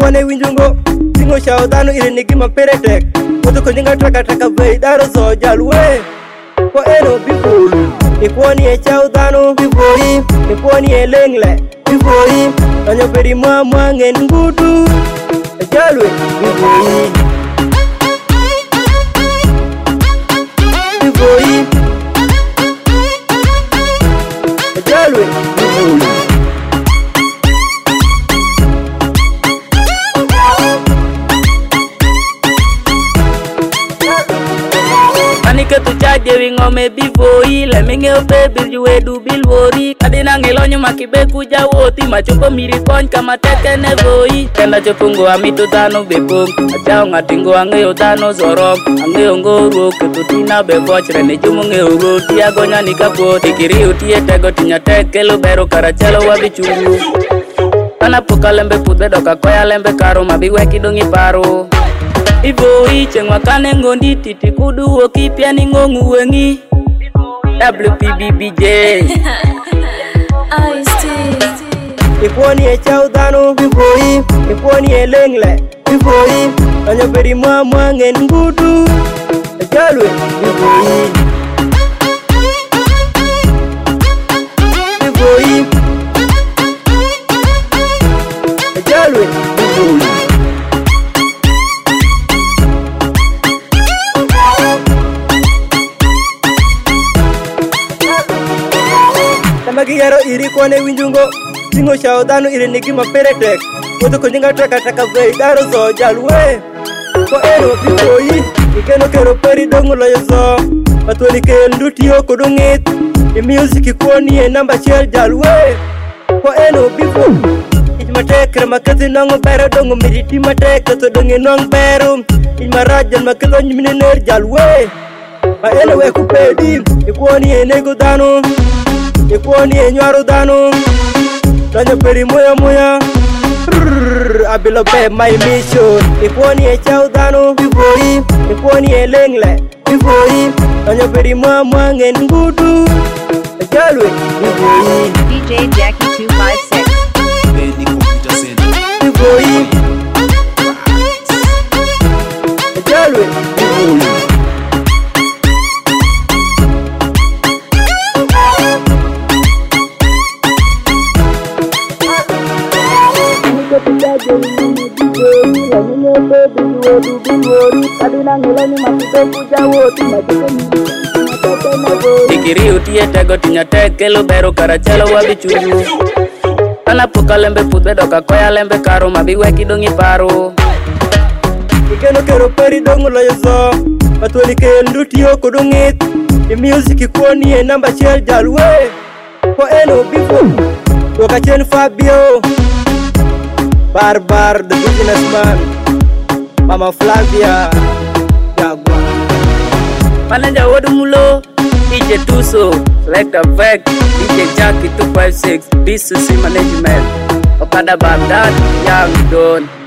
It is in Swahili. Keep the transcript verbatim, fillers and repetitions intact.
kwane winjungo Tingo shao dano ire nigi maperetek Moto konjinga traka traka vei daro so jalwe Kwa eno bifuri Nikwani e chao dano bifuri Nikwani e lengle bifuri Nanyo peri mwa mwa ngen ngudu Jalwe bifuri Bifuri Jalwe bifuri Ke tu chaje wingo me bivoi le minge obe birju edu bilwori kadina ngelonyo makibe kuja woti machuko miri kon kama teke ne voi kenda chopungo amitu tano bepong achao ngatingo angeyo tano zorom angeyo ngoro ketutina bevochre ne jumu ngeyo roti agonya nikapo tikiri utie tego tinya teke lo bero karachelo wabichungu kana pokalembe pudbe doka koya lembe karo mabiwe kidongi paro Ivo iche ngwakane ngondi titi kudu woki pia ni ngongu wengi W P B B J Ikwani e chao dano bifoi Ikwani e lengle bifoi Nanyo peri mwa mwa ngen ngudu Jalwe bifoi Bifoi Jalwe bifoi Magi yaro iri kwane winjungo Tingo shao dano iri nigi maperetek Moto konjinga traka traka vei daro so jalwe Kwa eno bifoi Ikeno kero peri dongo loyo so Matwani ke ndutio kodungit I music ikwani e namba shell jalwe Kwa eno bifoi Ijmatek ramakati nongo bero dongo miriti matek Kato dongi nong bero Ijmarajan makito njimine ner jalwe Ma eno we kupedi Ikwani e nego dano Ikwani e nyaro dano Tanyo peri moya moya Abilo be my mission Ikwani e chao dano Bifoi Ikwani e lengle Bifoi Tanyo peri moya moya ngen ngudu Jalwe Bifoi D J Jackie two five six Bifoi Jalwe Bifoi Tikiri utie tego tinya teke lo bero karachelo wabichungu Kana puka lembe pudbe doka koya lembe karo mabiwe kidongi paro Ikeno kero peri dongo loyo so Matwani ke ndutio kodungit I music ikwani e namba shell jalwe Kwa eno bifo Waka chen Fabio Barbar the businessman Mama Flavia Jagwa Manager Wodumulo D J Tuso Select Effect D J Jackie two five six B C C Management Okada Baghdad Young Don